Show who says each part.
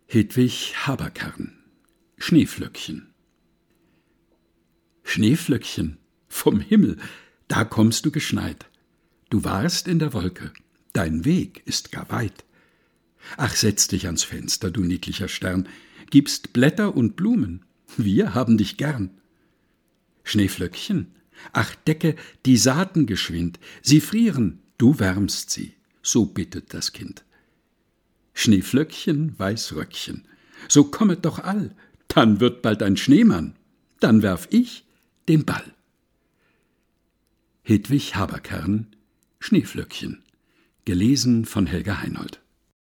Speaker 1: Hedwig Haberkern. Schneeflöckchen. Schneeflöckchen, vom Himmel, da kommst du geschneit. Du warst in der Wolke, dein Weg ist gar weit. Ach, setz dich ans Fenster, du niedlicher Stern, gibst Blätter und Blumen, wir haben dich gern. Schneeflöckchen, ach, decke die Saaten geschwind, sie frieren, du wärmst sie, so bittet das Kind. Schneeflöckchen, Weißröckchen, so kommet doch all, dann wird bald ein Schneemann, dann werf ich den Ball. Hedwig Haberkern, Schneeflöckchen, gelesen von Helga Heinold.